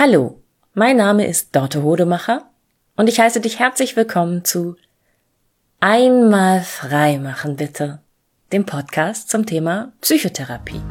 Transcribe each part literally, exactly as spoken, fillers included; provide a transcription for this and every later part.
Hallo, mein Name ist Dorte Hodemacher und ich heiße dich herzlich willkommen zu Einmal frei machen bitte, dem Podcast zum Thema Psychotherapie.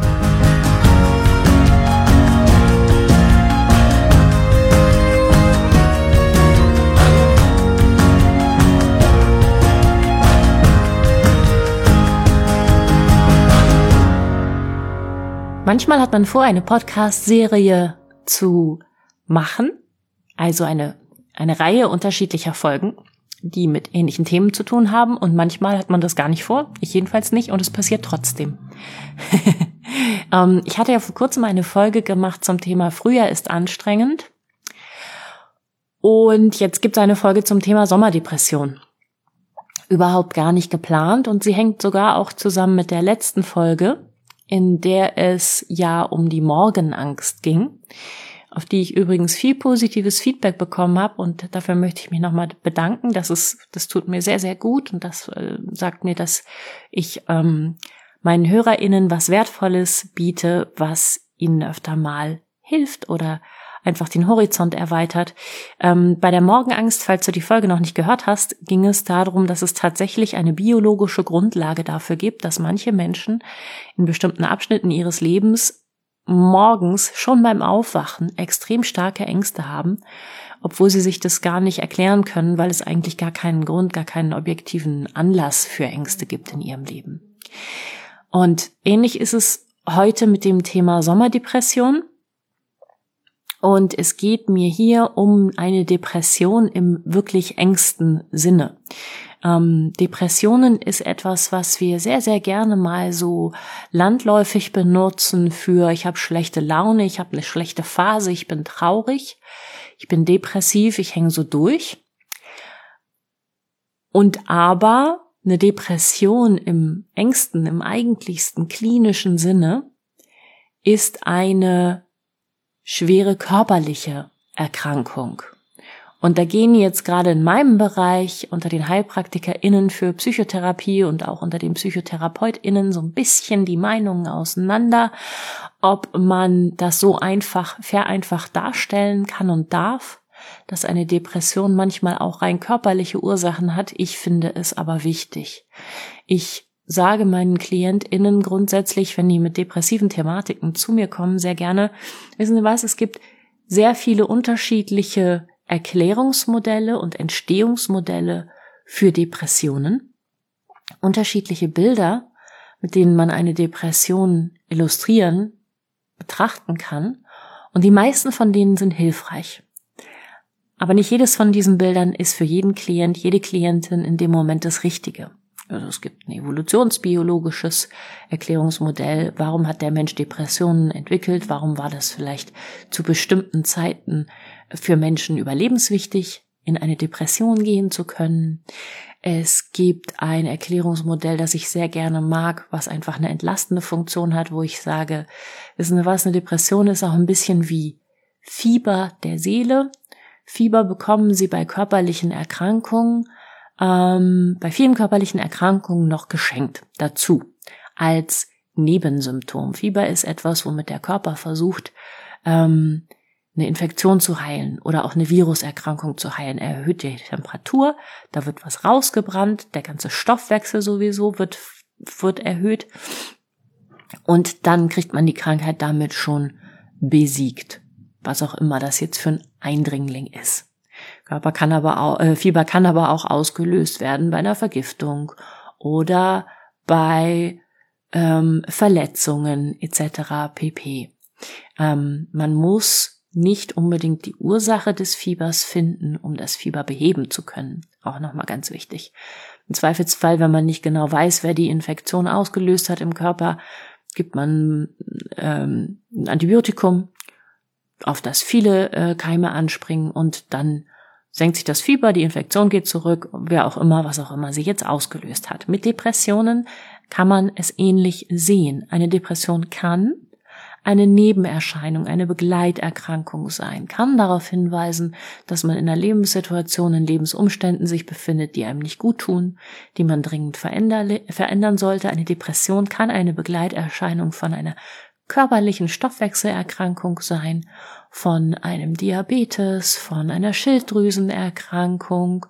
Manchmal hat man vor, eine Podcast-Serie zu machen, also eine, eine Reihe unterschiedlicher Folgen, die mit ähnlichen Themen zu tun haben, und manchmal hat man das gar nicht vor, ich jedenfalls nicht, und es passiert trotzdem. ähm, ich hatte ja vor kurzem eine Folge gemacht zum Thema Frühjahr ist anstrengend, und jetzt gibt es eine Folge zum Thema Sommerdepression. Überhaupt gar nicht geplant, und sie hängt sogar auch zusammen mit der letzten Folge, in der es ja um die Morgenangst ging, auf die ich übrigens viel positives Feedback bekommen habe, und dafür möchte ich mich nochmal bedanken. Das ist, das tut mir sehr, sehr gut, und das äh, sagt mir, dass ich ähm, meinen HörerInnen was Wertvolles biete, was ihnen öfter mal hilft oder einfach den Horizont erweitert. Ähm, bei der Morgenangst, falls du die Folge noch nicht gehört hast, ging es darum, dass es tatsächlich eine biologische Grundlage dafür gibt, dass manche Menschen in bestimmten Abschnitten ihres Lebens morgens schon beim Aufwachen extrem starke Ängste haben, obwohl sie sich das gar nicht erklären können, weil es eigentlich gar keinen Grund, gar keinen objektiven Anlass für Ängste gibt in ihrem Leben. Und ähnlich ist es heute mit dem Thema Sommerdepression. Und es geht mir hier um eine Depression im wirklich engsten Sinne. Ähm, Depressionen ist etwas, was wir sehr, sehr gerne mal so landläufig benutzen für: ich habe schlechte Laune, ich habe eine schlechte Phase, ich bin traurig, ich bin depressiv, ich hänge so durch. Und aber eine Depression im engsten, im eigentlichsten klinischen Sinne ist eine schwere körperliche Erkrankung. Und da gehen jetzt gerade in meinem Bereich unter den HeilpraktikerInnen für Psychotherapie und auch unter den PsychotherapeutInnen so ein bisschen die Meinungen auseinander, ob man das so einfach, vereinfacht darstellen kann und darf, dass eine Depression manchmal auch rein körperliche Ursachen hat. Ich finde es aber wichtig. Ich sage meinen KlientInnen grundsätzlich, wenn die mit depressiven Thematiken zu mir kommen, sehr gerne: Wissen Sie was, es gibt sehr viele unterschiedliche Erklärungsmodelle und Entstehungsmodelle für Depressionen, unterschiedliche Bilder, mit denen man eine Depression illustrieren, betrachten kann, und die meisten von denen sind hilfreich. Aber nicht jedes von diesen Bildern ist für jeden Klient, jede Klientin in dem Moment das Richtige. Also es gibt ein evolutionsbiologisches Erklärungsmodell. Warum hat der Mensch Depressionen entwickelt? Warum war das vielleicht zu bestimmten Zeiten für Menschen überlebenswichtig, in eine Depression gehen zu können? Es gibt ein Erklärungsmodell, das ich sehr gerne mag, was einfach eine entlastende Funktion hat, wo ich sage, wissen Sie was, eine Depression ist auch ein bisschen wie Fieber der Seele. Fieber bekommen Sie bei körperlichen Erkrankungen, Ähm, bei vielen körperlichen Erkrankungen noch geschenkt dazu als Nebensymptom. Fieber ist etwas, womit der Körper versucht, ähm, eine Infektion zu heilen oder auch eine Viruserkrankung zu heilen. Er erhöht die Temperatur, da wird was rausgebrannt, der ganze Stoffwechsel sowieso wird, wird erhöht, und dann kriegt man die Krankheit damit schon besiegt, was auch immer das jetzt für ein Eindringling ist. Körper kann aber auch, äh, Fieber kann aber auch ausgelöst werden bei einer Vergiftung oder bei ähm, Verletzungen et cetera pp. Ähm, man muss nicht unbedingt die Ursache des Fiebers finden, um das Fieber beheben zu können. Auch nochmal ganz wichtig. Im Zweifelsfall, wenn man nicht genau weiß, wer die Infektion ausgelöst hat im Körper, gibt man ähm, ein Antibiotikum, auf das viele äh, Keime anspringen, und dann senkt sich das Fieber, die Infektion geht zurück, wer auch immer, was auch immer sie jetzt ausgelöst hat. Mit Depressionen kann man es ähnlich sehen. Eine Depression kann eine Nebenerscheinung, eine Begleiterkrankung sein, kann darauf hinweisen, dass man in einer Lebenssituation, in Lebensumständen sich befindet, die einem nicht gut tun, die man dringend verändern sollte. Eine Depression kann eine Begleiterscheinung von einer körperlichen Stoffwechselerkrankung sein, von einem Diabetes, von einer Schilddrüsenerkrankung,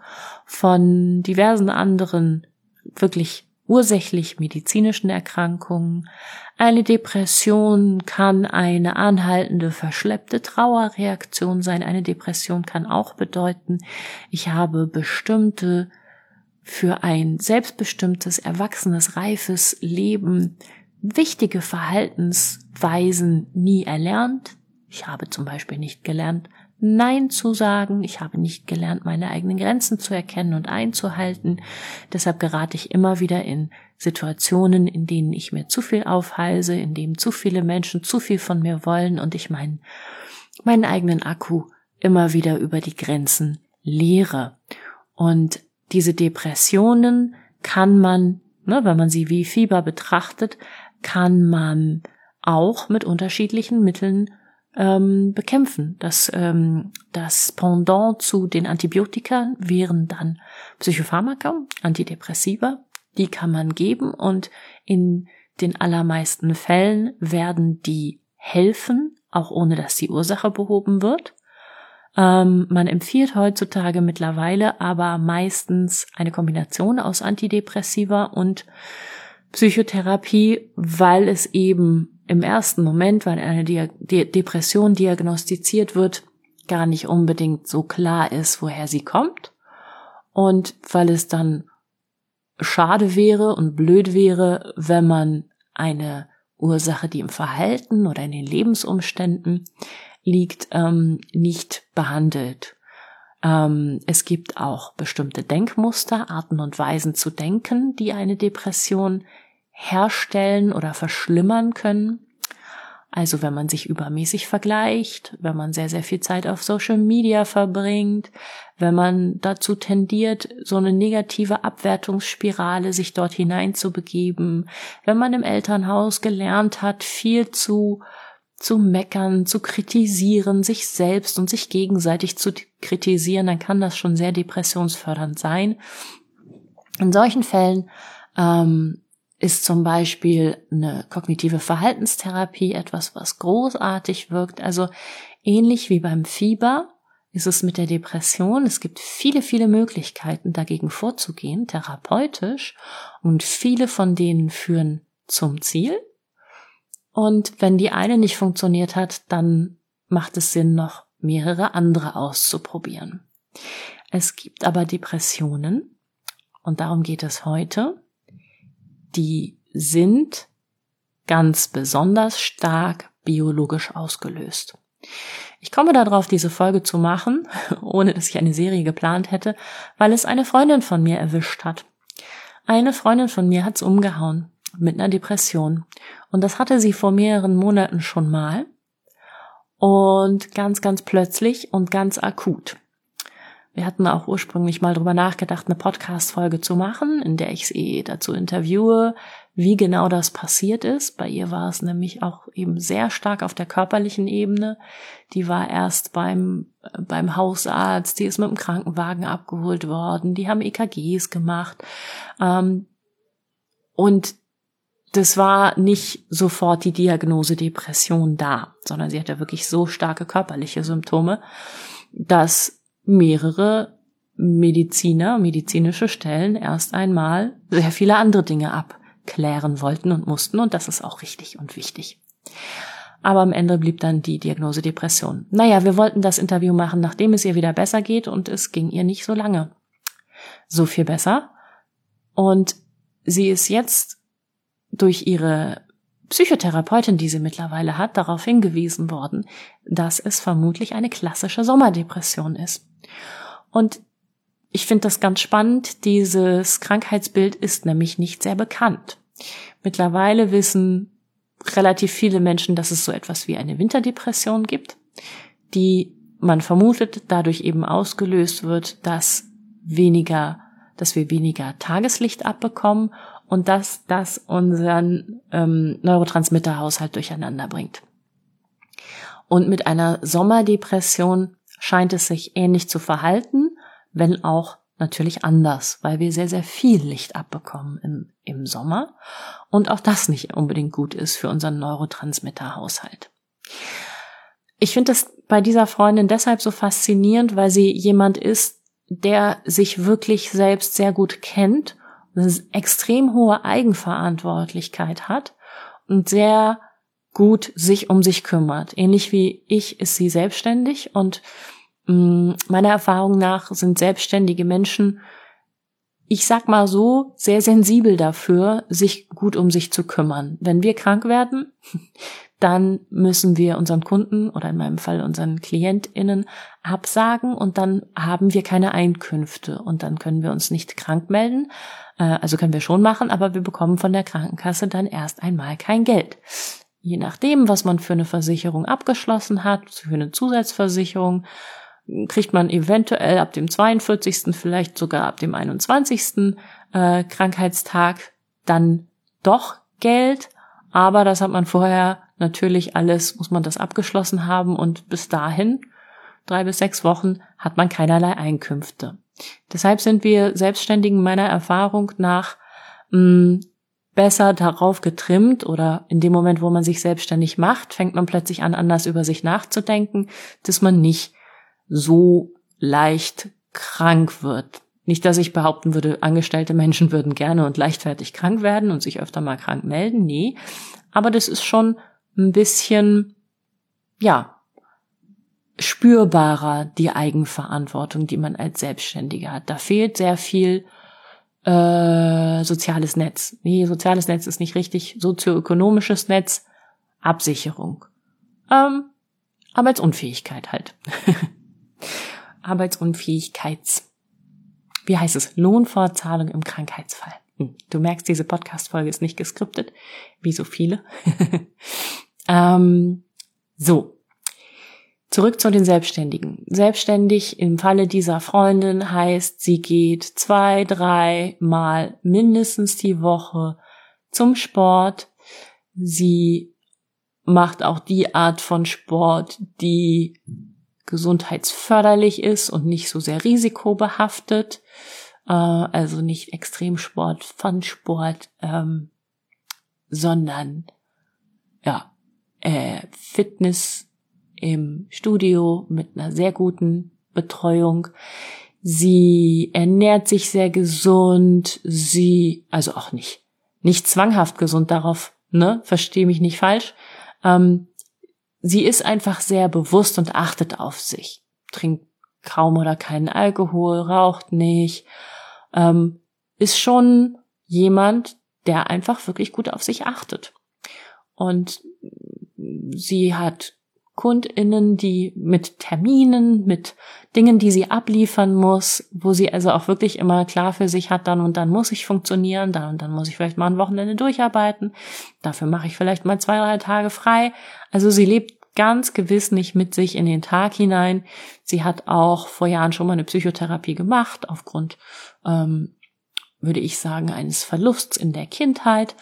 von diversen anderen wirklich ursächlich medizinischen Erkrankungen. Eine Depression kann eine anhaltende, verschleppte Trauerreaktion sein. Eine Depression kann auch bedeuten, ich habe bestimmte, für ein selbstbestimmtes, erwachsenes, reifes Leben wichtige Verhaltensweisen nie erlernt. Ich habe zum Beispiel nicht gelernt, Nein zu sagen. Ich habe nicht gelernt, meine eigenen Grenzen zu erkennen und einzuhalten. Deshalb gerate ich immer wieder in Situationen, in denen ich mir zu viel aufhalse, in denen zu viele Menschen zu viel von mir wollen und ich meinen, meinen eigenen Akku immer wieder über die Grenzen leere. Und diese Depressionen kann man, ne, wenn man sie wie Fieber betrachtet, kann man auch mit unterschiedlichen Mitteln ähm, bekämpfen. Das, ähm, das Pendant zu den Antibiotika wären dann Psychopharmaka, Antidepressiva. Die kann man geben und in den allermeisten Fällen werden die helfen, auch ohne dass die Ursache behoben wird. Ähm, man empfiehlt heutzutage mittlerweile aber meistens eine Kombination aus Antidepressiva und Psychotherapie, weil es eben im ersten Moment, weil eine Dia- De- Depression diagnostiziert wird, gar nicht unbedingt so klar ist, woher sie kommt und weil es dann schade wäre und blöd wäre, wenn man eine Ursache, die im Verhalten oder in den Lebensumständen liegt, ähm, nicht behandelt. Ähm, es gibt auch bestimmte Denkmuster, Arten und Weisen zu denken, die eine Depression herstellen oder verschlimmern können. Also wenn man sich übermäßig vergleicht, wenn man sehr, sehr viel Zeit auf Social Media verbringt, wenn man dazu tendiert, so eine negative Abwertungsspirale sich dort hineinzubegeben, wenn man im Elternhaus gelernt hat, viel zu zu meckern, zu kritisieren, sich selbst und sich gegenseitig zu kritisieren, dann kann das schon sehr depressionsfördernd sein. In solchen Fällen ähm, ist zum Beispiel eine kognitive Verhaltenstherapie etwas, was großartig wirkt. Also ähnlich wie beim Fieber ist es mit der Depression. Es gibt viele, viele Möglichkeiten, dagegen vorzugehen, therapeutisch, und viele von denen führen zum Ziel. Und wenn die eine nicht funktioniert hat, dann macht es Sinn, noch mehrere andere auszuprobieren. Es gibt aber Depressionen, und darum geht es heute, die sind ganz besonders stark biologisch ausgelöst. Ich komme darauf, diese Folge zu machen, ohne dass ich eine Serie geplant hätte, weil es eine Freundin von mir erwischt hat. Eine Freundin von mir hat's umgehauen mit einer Depression. Und das hatte sie vor mehreren Monaten schon mal. Und ganz, ganz plötzlich und ganz akut. Wir hatten auch ursprünglich mal drüber nachgedacht, eine Podcast-Folge zu machen, in der ich sie dazu interviewe, wie genau das passiert ist. Bei ihr war es nämlich auch eben sehr stark auf der körperlichen Ebene. Die war erst beim beim Hausarzt, die ist mit dem Krankenwagen abgeholt worden, die haben E K Gs gemacht. Ähm, und das war nicht sofort die Diagnose Depression da, sondern sie hatte wirklich so starke körperliche Symptome, dass mehrere Mediziner, medizinische Stellen erst einmal sehr viele andere Dinge abklären wollten und mussten, und das ist auch richtig und wichtig. Aber am Ende blieb dann die Diagnose Depression. Naja, wir wollten das Interview machen, nachdem es ihr wieder besser geht, und es ging ihr nicht so lange. So viel besser. Und sie ist jetzt durch ihre Psychotherapeutin, die sie mittlerweile hat, darauf hingewiesen worden, dass es vermutlich eine klassische Sommerdepression ist. Und ich finde das ganz spannend. Dieses Krankheitsbild ist nämlich nicht sehr bekannt. Mittlerweile wissen relativ viele Menschen, dass es so etwas wie eine Winterdepression gibt, die man vermutet dadurch eben ausgelöst wird, dass weniger, dass wir weniger Tageslicht abbekommen und dass das unseren ähm, Neurotransmitterhaushalt durcheinander bringt. Und mit einer Sommerdepression scheint es sich ähnlich zu verhalten, wenn auch natürlich anders, weil wir sehr, sehr viel Licht abbekommen im, im Sommer und auch das nicht unbedingt gut ist für unseren Neurotransmitterhaushalt. ich finde das bei dieser Freundin deshalb so faszinierend, weil sie jemand ist, der sich wirklich selbst sehr gut kennt, eine extrem hohe Eigenverantwortlichkeit hat und sehr gut sich um sich kümmert. Ähnlich wie ich ist sie selbstständig und mh, meiner Erfahrung nach sind selbstständige Menschen, ich sag mal so, sehr sensibel dafür, sich gut um sich zu kümmern. Wenn wir krank werden, dann müssen wir unseren Kunden oder in meinem Fall unseren KlientInnen absagen und dann haben wir keine Einkünfte und dann können wir uns nicht krank melden. Also können wir schon machen, aber wir bekommen von der Krankenkasse dann erst einmal kein Geld. Je nachdem, was man für eine Versicherung abgeschlossen hat, für eine Zusatzversicherung, kriegt man eventuell ab dem zweiundvierzigsten, vielleicht sogar ab dem einundzwanzigsten Äh, Krankheitstag dann doch Geld, aber das hat man vorher natürlich alles, muss man das abgeschlossen haben und bis dahin, drei bis sechs Wochen, hat man keinerlei Einkünfte. Deshalb sind wir Selbstständigen meiner Erfahrung nach mh, besser darauf getrimmt oder in dem Moment, wo man sich selbstständig macht, fängt man plötzlich an, anders über sich nachzudenken, dass man nicht so leicht krank wird. Nicht, dass ich behaupten würde, angestellte Menschen würden gerne und leichtfertig krank werden und sich öfter mal krank melden. Nee, aber das ist schon ein bisschen, ja, spürbarer, die Eigenverantwortung, die man als Selbstständiger hat. Da fehlt sehr viel äh, soziales Netz. Nee, soziales Netz ist nicht richtig. Sozioökonomisches Netz, Absicherung. Ähm, Arbeitsunfähigkeit halt. Arbeitsunfähigkeits... Wie heißt es? Lohnfortzahlung im Krankheitsfall. Hm. Du merkst, diese Podcast-Folge ist nicht geskriptet, wie so viele. ähm, so. Zurück zu den Selbstständigen. Selbstständig im Falle dieser Freundin heißt, sie geht zwei, drei Mal mindestens die Woche zum Sport. Sie macht auch die Art von Sport, die gesundheitsförderlich ist und nicht so sehr risikobehaftet. Äh, also nicht Extremsport, Fun-Sport, ähm, sondern ja äh, Fitness im Studio mit einer sehr guten Betreuung. Sie ernährt sich sehr gesund. Sie, also auch nicht, nicht zwanghaft gesund darauf, ne? Verstehe mich nicht falsch. Ähm, sie ist einfach sehr bewusst und achtet auf sich. Trinkt kaum oder keinen Alkohol, raucht nicht. Ähm, ist schon jemand, der einfach wirklich gut auf sich achtet. Und sie hat KundInnen, die mit Terminen, mit Dingen, die sie abliefern muss, wo sie also auch wirklich immer klar für sich hat, dann und dann muss ich funktionieren, dann und dann muss ich vielleicht mal ein Wochenende durcharbeiten, dafür mache ich vielleicht mal zwei, drei Tage frei. Also sie lebt ganz gewiss nicht mit sich in den Tag hinein. Sie hat auch vor Jahren schon mal eine Psychotherapie gemacht, aufgrund, ähm, würde ich sagen, eines Verlusts in der Kindheit.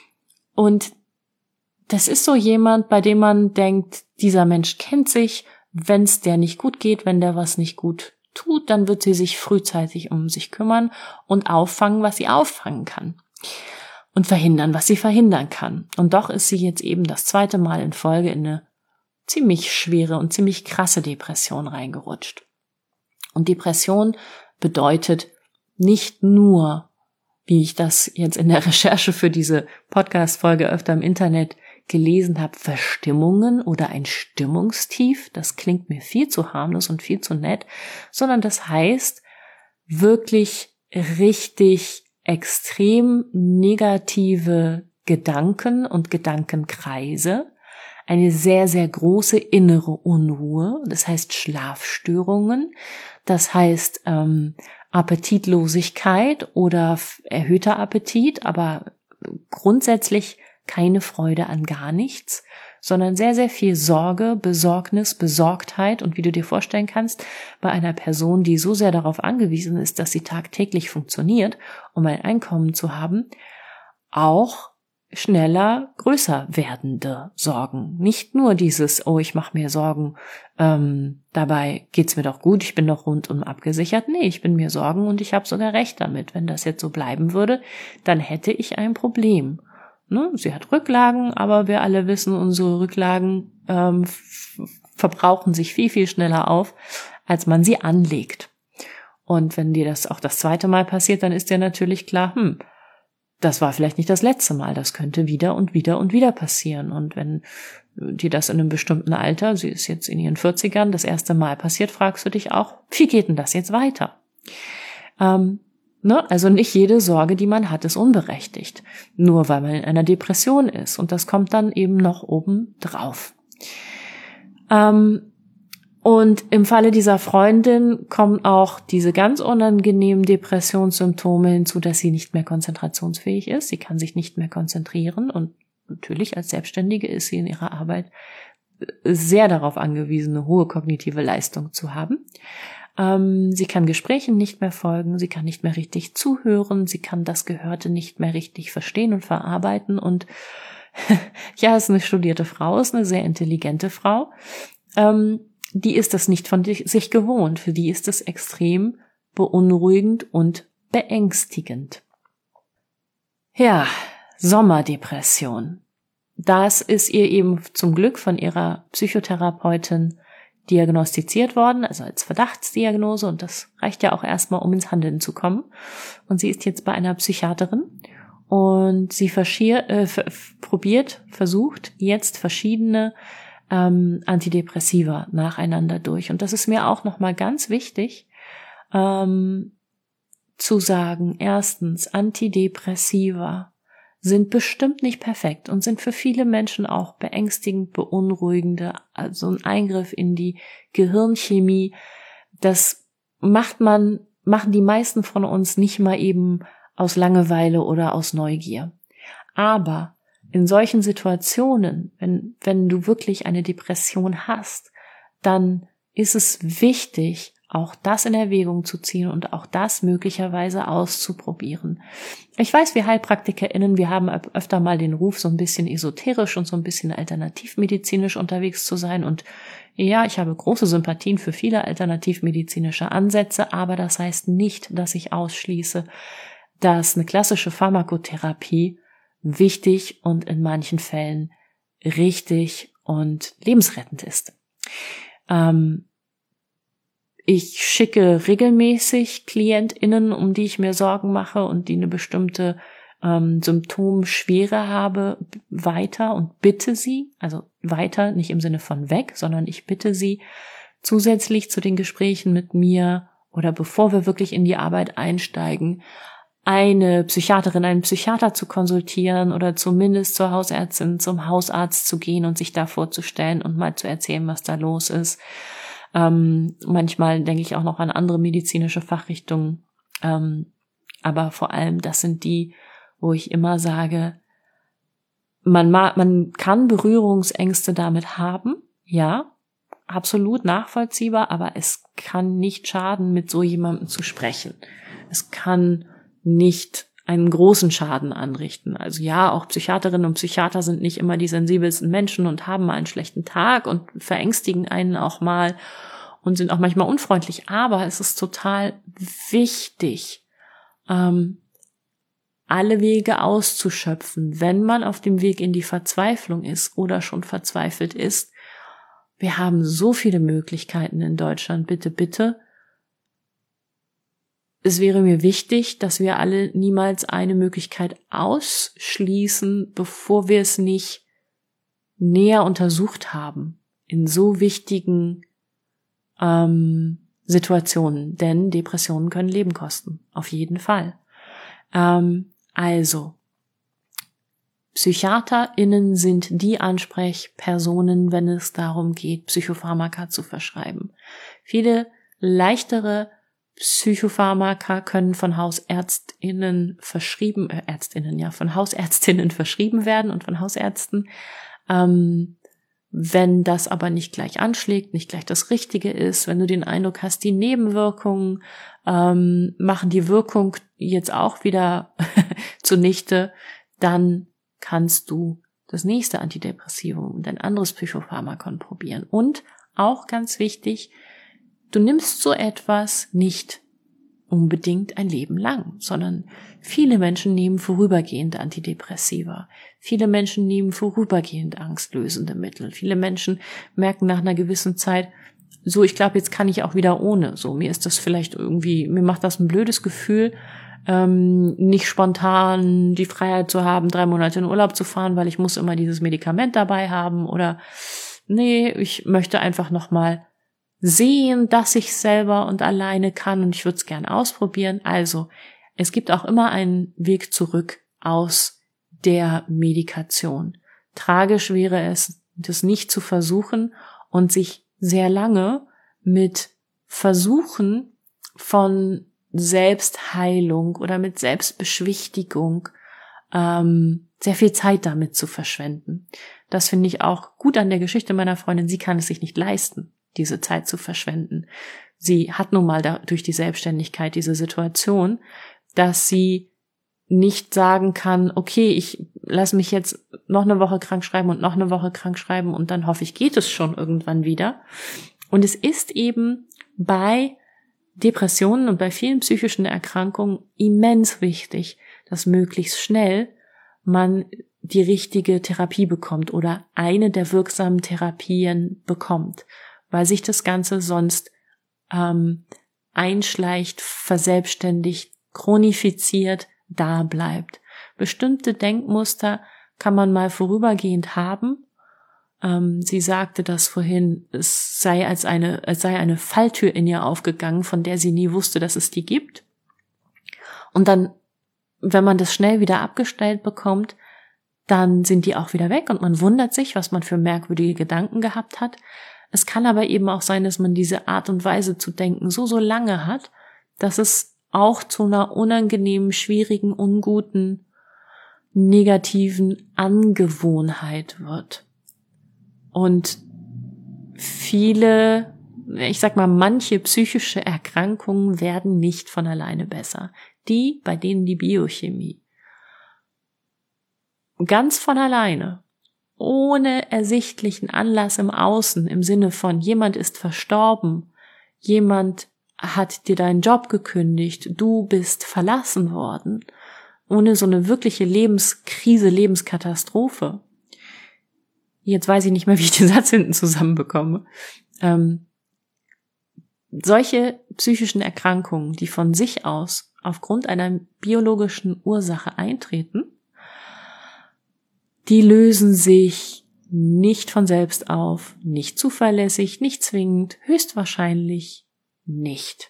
Und das ist so jemand, bei dem man denkt, dieser Mensch kennt sich, wenn es der nicht gut geht, wenn der was nicht gut tut, dann wird sie sich frühzeitig um sich kümmern und auffangen, was sie auffangen kann. Und verhindern, was sie verhindern kann. Und doch ist sie jetzt eben das zweite Mal in Folge in eine ziemlich schwere und ziemlich krasse Depression reingerutscht. Und Depression bedeutet nicht nur, wie ich das jetzt in der Recherche für diese Podcast-Folge öfter im Internet gelesen habe, Verstimmungen oder ein Stimmungstief, das klingt mir viel zu harmlos und viel zu nett, sondern das heißt wirklich richtig extrem negative Gedanken und Gedankenkreise, eine sehr, sehr große innere Unruhe, das heißt Schlafstörungen, das heißt ähm, Appetitlosigkeit oder erhöhter Appetit, aber grundsätzlich keine Freude an gar nichts, sondern sehr, sehr viel Sorge, Besorgnis, Besorgtheit und wie du dir vorstellen kannst, bei einer Person, die so sehr darauf angewiesen ist, dass sie tagtäglich funktioniert, um ein Einkommen zu haben, auch schneller größer werdende Sorgen. Nicht nur dieses, oh, ich mache mir Sorgen, ähm, dabei geht's mir doch gut, ich bin doch rundum abgesichert. Nee, ich bin mir Sorgen und ich habe sogar recht damit. Wenn das jetzt so bleiben würde, dann hätte ich ein Problem. Ne? Sie hat Rücklagen, aber wir alle wissen, unsere Rücklagen ähm, f- verbrauchen sich viel, viel schneller auf, als man sie anlegt. Und wenn dir das auch das zweite Mal passiert, dann ist dir natürlich klar, hm, das war vielleicht nicht das letzte Mal, das könnte wieder und wieder und wieder passieren. Und wenn dir das in einem bestimmten Alter, sie ist jetzt in ihren vierzigern, das erste Mal passiert, fragst du dich auch, wie geht denn das jetzt weiter? Ähm, ne? Also nicht jede Sorge, die man hat, ist unberechtigt, nur weil man in einer Depression ist. Und das kommt dann eben noch oben drauf. Ähm, Und im Falle dieser Freundin kommen auch diese ganz unangenehmen Depressionssymptome hinzu, dass sie nicht mehr konzentrationsfähig ist. Sie kann sich nicht mehr konzentrieren und natürlich als Selbstständige ist sie in ihrer Arbeit sehr darauf angewiesen, eine hohe kognitive Leistung zu haben. Ähm, sie kann Gesprächen nicht mehr folgen, sie kann nicht mehr richtig zuhören, sie kann das Gehörte nicht mehr richtig verstehen und verarbeiten und ja, ist eine studierte Frau, ist eine sehr intelligente Frau. Ähm, die ist das nicht von sich gewohnt. Für die ist es extrem beunruhigend und beängstigend. Ja, Sommerdepression. Das ist ihr eben zum Glück von ihrer Psychotherapeutin diagnostiziert worden, also als Verdachtsdiagnose, und das reicht ja auch erstmal, um ins Handeln zu kommen. Und sie ist jetzt bei einer Psychiaterin und sie verschier, äh, f- probiert, versucht jetzt verschiedene Ähm, Antidepressiva nacheinander durch. Und das ist mir auch nochmal ganz wichtig, ähm, zu sagen, erstens, Antidepressiva sind bestimmt nicht perfekt und sind für viele Menschen auch beängstigend, beunruhigende, also ein Eingriff in die Gehirnchemie. Das macht man, machen die meisten von uns nicht mal eben aus Langeweile oder aus Neugier. Aber in solchen Situationen, wenn, wenn du wirklich eine Depression hast, dann ist es wichtig, auch das in Erwägung zu ziehen und auch das möglicherweise auszuprobieren. Ich weiß, wir HeilpraktikerInnen, wir haben öfter mal den Ruf, so ein bisschen esoterisch und so ein bisschen alternativmedizinisch unterwegs zu sein. Und ja, ich habe große Sympathien für viele alternativmedizinische Ansätze, aber das heißt nicht, dass ich ausschließe, dass eine klassische Pharmakotherapie wichtig und in manchen Fällen richtig und lebensrettend ist. Ähm, ich schicke regelmäßig KlientInnen, um die ich mir Sorgen mache und die eine bestimmte ähm, Symptomschwere habe, weiter und bitte sie, also weiter, nicht im Sinne von weg, sondern ich bitte sie, zusätzlich zu den Gesprächen mit mir oder bevor wir wirklich in die Arbeit einsteigen, eine Psychiaterin, einen Psychiater zu konsultieren oder zumindest zur Hausärztin, zum Hausarzt zu gehen und sich da vorzustellen und mal zu erzählen, was da los ist. Ähm, manchmal denke ich auch noch an andere medizinische Fachrichtungen, ähm, aber vor allem das sind die, wo ich immer sage, man, ma- man kann Berührungsängste damit haben, ja, absolut nachvollziehbar, aber es kann nicht schaden, mit so jemandem zu sprechen. Es kann nicht einen großen Schaden anrichten. Also ja, auch Psychiaterinnen und Psychiater sind nicht immer die sensibelsten Menschen und haben mal einen schlechten Tag und verängstigen einen auch mal und sind auch manchmal unfreundlich. Aber es ist total wichtig, ähm, alle Wege auszuschöpfen, wenn man auf dem Weg in die Verzweiflung ist oder schon verzweifelt ist. Wir haben so viele Möglichkeiten in Deutschland. Bitte, bitte. Es wäre mir wichtig, dass wir alle niemals eine Möglichkeit ausschließen, bevor wir es nicht näher untersucht haben in so wichtigen ähm, Situationen. Denn Depressionen können Leben kosten, auf jeden Fall. Ähm, also, PsychiaterInnen sind die Ansprechpersonen, wenn es darum geht, Psychopharmaka zu verschreiben. Viele leichtere Psychopharmaka können von HausärztInnen verschrieben, äh, ÄrztInnen, ja, von Hausärztinnen verschrieben werden und von Hausärzten. Ähm, wenn das aber nicht gleich anschlägt, nicht gleich das Richtige ist, wenn du den Eindruck hast, die Nebenwirkungen ähm, machen die Wirkung jetzt auch wieder zunichte, dann kannst du das nächste Antidepressivum und ein anderes Psychopharmakon probieren. Und auch ganz wichtig, du nimmst so etwas nicht unbedingt ein Leben lang, sondern viele Menschen nehmen vorübergehend Antidepressiva. Viele Menschen nehmen vorübergehend angstlösende Mittel. Viele Menschen merken nach einer gewissen Zeit, so, ich glaube, jetzt kann ich auch wieder ohne. So, mir ist das vielleicht irgendwie, mir macht das ein blödes Gefühl, ähm, nicht spontan die Freiheit zu haben, drei Monate in Urlaub zu fahren, weil ich muss immer dieses Medikament dabei haben. Oder nee, ich möchte einfach nochmal sehen, dass ich selber und alleine kann und ich würde es gern ausprobieren. Also, es gibt auch immer einen Weg zurück aus der Medikation. Tragisch wäre es, das nicht zu versuchen und sich sehr lange mit Versuchen von Selbstheilung oder mit Selbstbeschwichtigung ähm, sehr viel Zeit damit zu verschwenden. Das finde ich auch gut an der Geschichte meiner Freundin. Sie kann es sich nicht leisten, diese Zeit zu verschwenden. Sie hat nun mal da, durch die Selbstständigkeit diese Situation, dass sie nicht sagen kann, okay, ich lasse mich jetzt noch eine Woche krank schreiben und noch eine Woche krank schreiben und dann hoffe ich, geht es schon irgendwann wieder. Und es ist eben bei Depressionen und bei vielen psychischen Erkrankungen immens wichtig, dass möglichst schnell man die richtige Therapie bekommt oder eine der wirksamen Therapien bekommt, weil sich das Ganze sonst ähm, einschleicht, verselbstständigt, chronifiziert, da bleibt. Bestimmte Denkmuster kann man mal vorübergehend haben. Ähm, sie sagte das vorhin, es sei als eine, es sei eine Falltür in ihr aufgegangen, von der sie nie wusste, dass es die gibt. Und dann, wenn man das schnell wieder abgestellt bekommt, dann sind die auch wieder weg und man wundert sich, was man für merkwürdige Gedanken gehabt hat. Es kann aber eben auch sein, dass man diese Art und Weise zu denken so, so lange hat, dass es auch zu einer unangenehmen, schwierigen, unguten, negativen Angewohnheit wird. Und viele, ich sag mal, manche psychische Erkrankungen werden nicht von alleine besser. Die, bei denen die Biochemie ganz von alleine, ohne ersichtlichen Anlass im Außen, im Sinne von jemand ist verstorben, jemand hat dir deinen Job gekündigt, du bist verlassen worden, ohne so eine wirkliche Lebenskrise, Lebenskatastrophe. Jetzt weiß ich nicht mehr, wie ich den Satz hinten zusammenbekomme. Ähm, solche psychischen Erkrankungen, die von sich aus aufgrund einer biologischen Ursache eintreten, die lösen sich nicht von selbst auf, nicht zuverlässig, nicht zwingend, höchstwahrscheinlich nicht.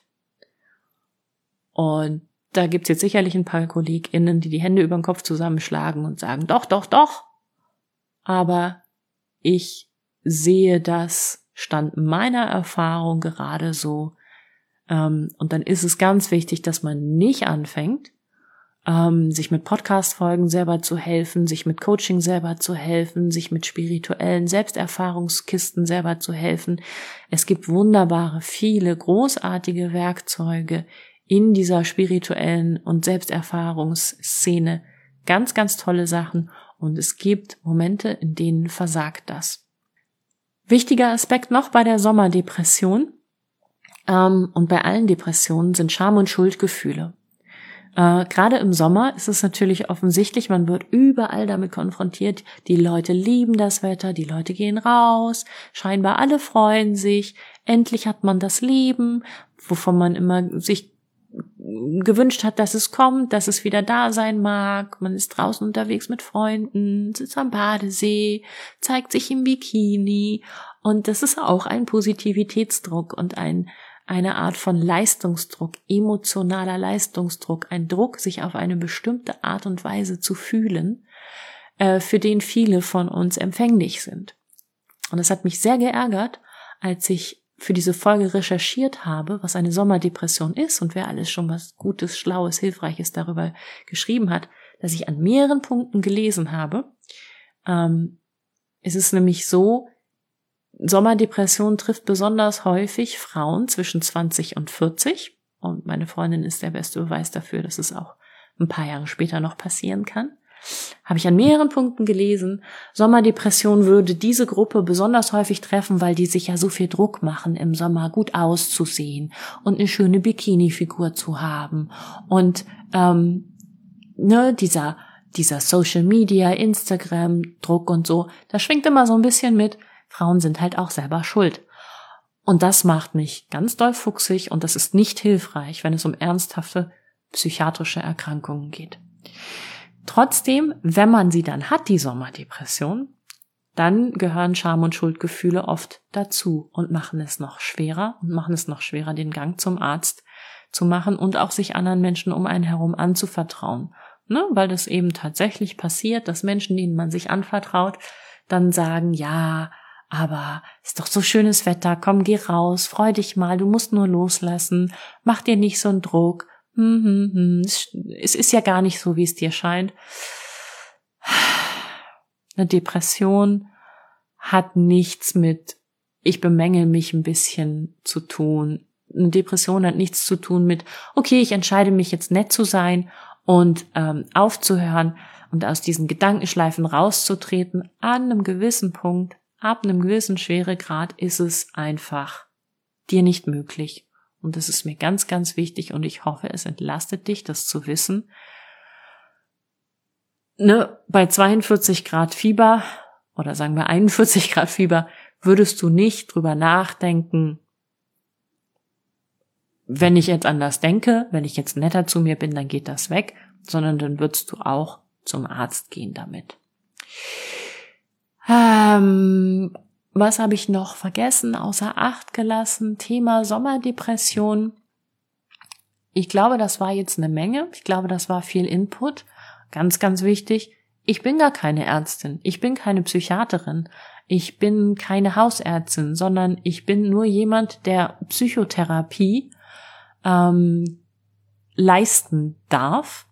Und da gibt's jetzt sicherlich ein paar KollegInnen, die die Hände über den Kopf zusammenschlagen und sagen, doch, doch, doch. Aber ich sehe das, Stand meiner Erfahrung gerade so. Ähm, und dann ist es ganz wichtig, dass man nicht anfängt, ähm, sich mit Podcast-Folgen selber zu helfen, sich mit Coaching selber zu helfen, sich mit spirituellen Selbsterfahrungskisten selber zu helfen. Es gibt wunderbare, viele großartige Werkzeuge in dieser spirituellen und Selbsterfahrungsszene. Ganz, ganz tolle Sachen. Und es gibt Momente, in denen versagt das. Wichtiger Aspekt noch bei der Sommerdepression ähm, und bei allen Depressionen sind Scham- und Schuldgefühle. Äh, gerade im Sommer ist es natürlich offensichtlich, man wird überall damit konfrontiert, die Leute lieben das Wetter, die Leute gehen raus, scheinbar alle freuen sich, endlich hat man das Leben, wovon man immer sich gewünscht hat, dass es kommt, dass es wieder da sein mag, man ist draußen unterwegs mit Freunden, sitzt am Badesee, zeigt sich im Bikini und das ist auch ein Positivitätsdruck und ein eine Art von Leistungsdruck, emotionaler Leistungsdruck, ein Druck, sich auf eine bestimmte Art und Weise zu fühlen, äh, für den viele von uns empfänglich sind. Und es hat mich sehr geärgert, als ich für diese Folge recherchiert habe, was eine Sommerdepression ist und wer alles schon was Gutes, Schlaues, Hilfreiches darüber geschrieben hat, dass ich an mehreren Punkten gelesen habe. Ähm, es ist nämlich so, Sommerdepression trifft besonders häufig Frauen zwischen zwanzig und vierzig. Und meine Freundin ist der beste Beweis dafür, dass es auch ein paar Jahre später noch passieren kann. Habe ich an mehreren Punkten gelesen. Sommerdepression würde diese Gruppe besonders häufig treffen, weil die sich ja so viel Druck machen, im Sommer gut auszusehen und eine schöne Bikini-Figur zu haben. Und ähm, ne, dieser, dieser Social Media, Instagram, Druck und so, da schwingt immer so ein bisschen mit, Frauen sind halt auch selber schuld. Und das macht mich ganz doll fuchsig und das ist nicht hilfreich, wenn es um ernsthafte psychiatrische Erkrankungen geht. Trotzdem, wenn man sie dann hat, die Sommerdepression, dann gehören Scham- und Schuldgefühle oft dazu und machen es noch schwerer und machen es noch schwerer, den Gang zum Arzt zu machen und auch sich anderen Menschen um einen herum anzuvertrauen. Ne? Weil das eben tatsächlich passiert, dass Menschen, denen man sich anvertraut, dann sagen, ja, aber ist doch so schönes Wetter, komm, geh raus, freu dich mal, du musst nur loslassen, mach dir nicht so einen Druck. Hm, hm, hm. Es ist ja gar nicht so, wie es dir scheint. Eine Depression hat nichts mit, ich bemängel mich ein bisschen zu tun. Eine Depression hat nichts zu tun mit, okay, ich entscheide mich jetzt nett zu sein und ähm, aufzuhören und aus diesen Gedankenschleifen rauszutreten. An einem gewissen Punkt, ab einem gewissen Schweregrad ist es einfach dir nicht möglich. Und das ist mir ganz, ganz wichtig und ich hoffe, es entlastet dich, das zu wissen. Ne, bei zweiundvierzig Grad Fieber oder sagen wir einundvierzig Grad Fieber würdest du nicht drüber nachdenken, wenn ich jetzt anders denke, wenn ich jetzt netter zu mir bin, dann geht das weg, sondern dann würdest du auch zum Arzt gehen damit. Ähm, Was habe ich noch vergessen, außer Acht gelassen? Thema Sommerdepression. Ich glaube, das war jetzt eine Menge. Ich glaube, das war viel Input. Ganz, ganz wichtig. Ich bin gar keine Ärztin. Ich bin keine Psychiaterin. Ich bin keine Hausärztin, sondern ich bin nur jemand, der Psychotherapie ähm, leisten darf.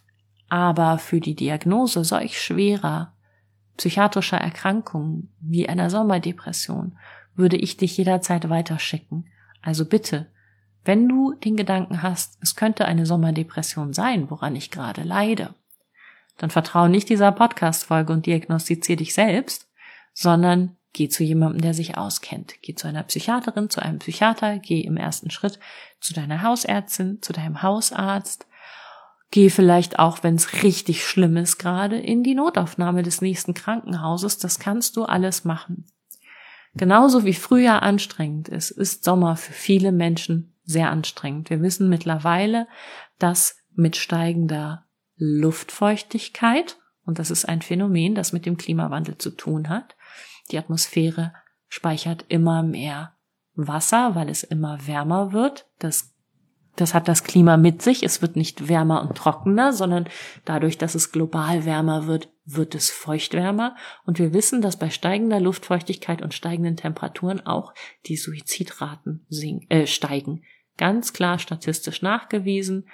Aber für die Diagnose solch schwerer psychiatrischer Erkrankungen wie einer Sommerdepression würde ich dich jederzeit weiterschicken. Also bitte, wenn du den Gedanken hast, es könnte eine Sommerdepression sein, woran ich gerade leide, dann vertraue nicht dieser Podcast-Folge und diagnostiziere dich selbst, sondern geh zu jemandem, der sich auskennt. Geh zu einer Psychiaterin, zu einem Psychiater, geh im ersten Schritt zu deiner Hausärztin, zu deinem Hausarzt. Geh vielleicht auch, wenn es richtig schlimm ist, gerade in die Notaufnahme des nächsten Krankenhauses. Das kannst du alles machen. Genauso wie Frühjahr anstrengend ist, ist Sommer für viele Menschen sehr anstrengend. Wir wissen mittlerweile, dass mit steigender Luftfeuchtigkeit, und das ist ein Phänomen, das mit dem Klimawandel zu tun hat, die Atmosphäre speichert immer mehr Wasser, weil es immer wärmer wird. Das Das hat das Klima mit sich. Es wird nicht wärmer und trockener, sondern dadurch, dass es global wärmer wird, wird es feuchtwärmer. Und wir wissen, dass bei steigender Luftfeuchtigkeit und steigenden Temperaturen auch die Suizidraten sing- äh, steigen. Ganz klar statistisch nachgewiesen.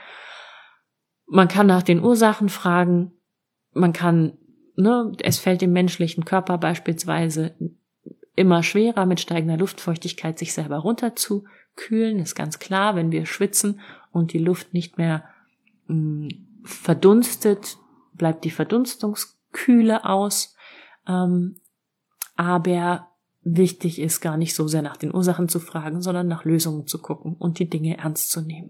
Man kann nach den Ursachen fragen. Man kann, ne, es fällt dem menschlichen Körper beispielsweise immer schwerer, mit steigender Luftfeuchtigkeit sich selber runterzukühlen, ist ganz klar, wenn wir schwitzen und die Luft nicht mehr mh, verdunstet, bleibt die Verdunstungskühle aus. Ähm, aber wichtig ist gar nicht so sehr nach den Ursachen zu fragen, sondern nach Lösungen zu gucken und die Dinge ernst zu nehmen.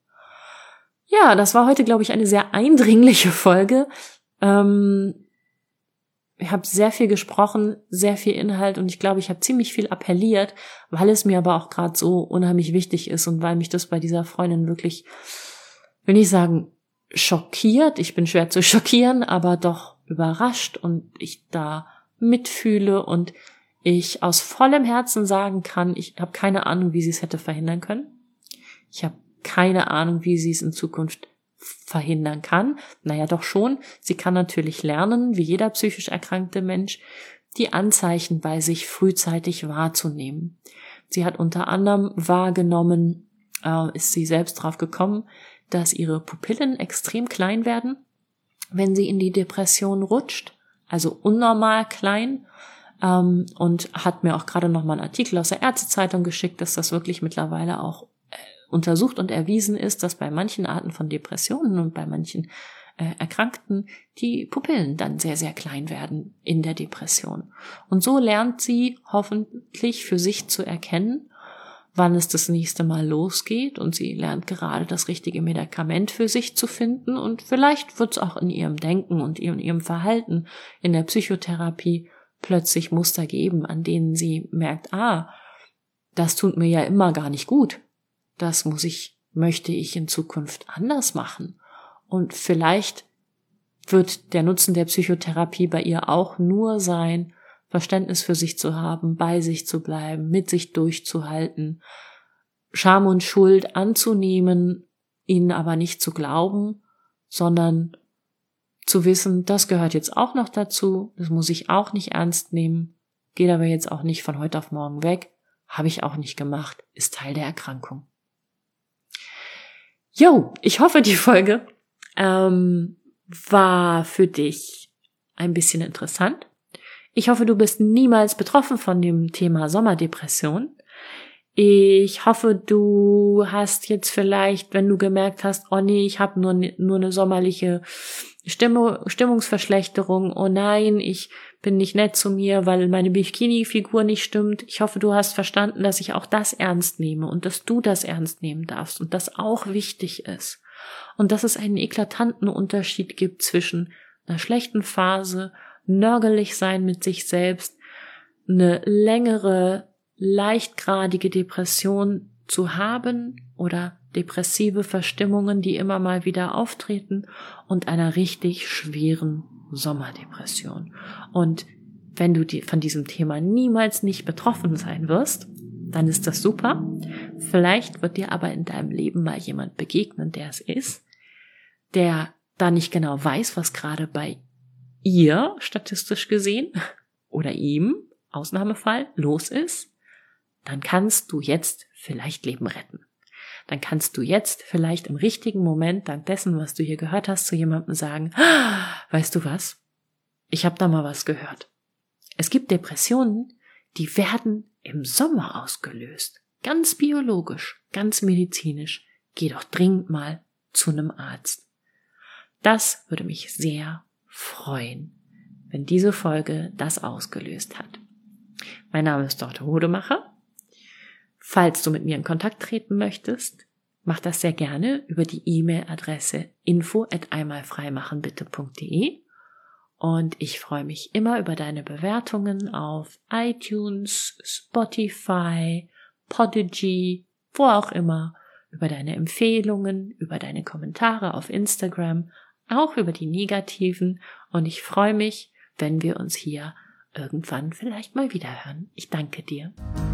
Ja, das war heute, glaube ich, eine sehr eindringliche Folge. Ähm, Ich habe sehr viel gesprochen, sehr viel Inhalt und ich glaube, ich habe ziemlich viel appelliert, weil es mir aber auch gerade so unheimlich wichtig ist und weil mich das bei dieser Freundin wirklich, will nicht sagen, schockiert. Ich bin schwer zu schockieren, aber doch überrascht und ich da mitfühle und ich aus vollem Herzen sagen kann, ich habe keine Ahnung, wie sie es hätte verhindern können. Ich habe keine Ahnung, wie sie es in Zukunft verhindern kann. Naja, doch schon. Sie kann natürlich lernen, wie jeder psychisch erkrankte Mensch, die Anzeichen bei sich frühzeitig wahrzunehmen. Sie hat unter anderem wahrgenommen, äh, ist sie selbst drauf gekommen, dass ihre Pupillen extrem klein werden, wenn sie in die Depression rutscht, also unnormal klein, ähm, und hat mir auch gerade noch mal einen Artikel aus der Ärztezeitung geschickt, dass das wirklich mittlerweile auch untersucht und erwiesen ist, dass bei manchen Arten von Depressionen und bei manchen äh, Erkrankten die Pupillen dann sehr, sehr klein werden in der Depression. Und so lernt sie hoffentlich für sich zu erkennen, wann es das nächste Mal losgeht, und sie lernt gerade das richtige Medikament für sich zu finden, und vielleicht wird es auch in ihrem Denken und in ihrem Verhalten in der Psychotherapie plötzlich Muster geben, an denen sie merkt, ah, das tut mir ja immer gar nicht gut. Das muss ich, möchte ich in Zukunft anders machen. Und vielleicht wird der Nutzen der Psychotherapie bei ihr auch nur sein, Verständnis für sich zu haben, bei sich zu bleiben, mit sich durchzuhalten, Scham und Schuld anzunehmen, ihnen aber nicht zu glauben, sondern zu wissen, das gehört jetzt auch noch dazu, das muss ich auch nicht ernst nehmen, geht aber jetzt auch nicht von heute auf morgen weg, habe ich auch nicht gemacht, ist Teil der Erkrankung. Jo, ich hoffe, die Folge ähm, war für dich ein bisschen interessant. Ich hoffe, du bist niemals betroffen von dem Thema Sommerdepression. Ich hoffe, du hast jetzt vielleicht, wenn du gemerkt hast, oh nee, ich habe nur, nur eine sommerliche Stimmung, Stimmungsverschlechterung, oh nein, ich bin nicht nett zu mir, weil meine Bikini-Figur nicht stimmt. Ich hoffe, du hast verstanden, dass ich auch das ernst nehme und dass du das ernst nehmen darfst und das auch wichtig ist. Und dass es einen eklatanten Unterschied gibt zwischen einer schlechten Phase, nörgelig sein mit sich selbst, eine längere, leichtgradige Depression zu haben oder depressive Verstimmungen, die immer mal wieder auftreten, und einer richtig schweren Sommerdepression. Und wenn du die, von diesem Thema niemals nicht betroffen sein wirst, dann ist das super. Vielleicht wird dir aber in deinem Leben mal jemand begegnen, der es ist, der da nicht genau weiß, was gerade bei ihr, statistisch gesehen, oder ihm, Ausnahmefall, los ist. Dann kannst du jetzt vielleicht Leben retten. Dann kannst du jetzt vielleicht im richtigen Moment, dank dessen, was du hier gehört hast, zu jemandem sagen, ah, weißt du was? Ich habe da mal was gehört. Es gibt Depressionen, die werden im Sommer ausgelöst. Ganz biologisch, ganz medizinisch. Geh doch dringend mal zu einem Arzt. Das würde mich sehr freuen, wenn diese Folge das ausgelöst hat. Mein Name ist Dorte Hodemacher. Falls du mit mir in Kontakt treten möchtest, mach das sehr gerne über die E-Mail-Adresse info at einmalfreimachenbitte punkt de, und ich freue mich immer über deine Bewertungen auf iTunes, Spotify, Podigy, wo auch immer, über deine Empfehlungen, über deine Kommentare auf Instagram, auch über die negativen, und ich freue mich, wenn wir uns hier irgendwann vielleicht mal wieder hören. Ich danke dir.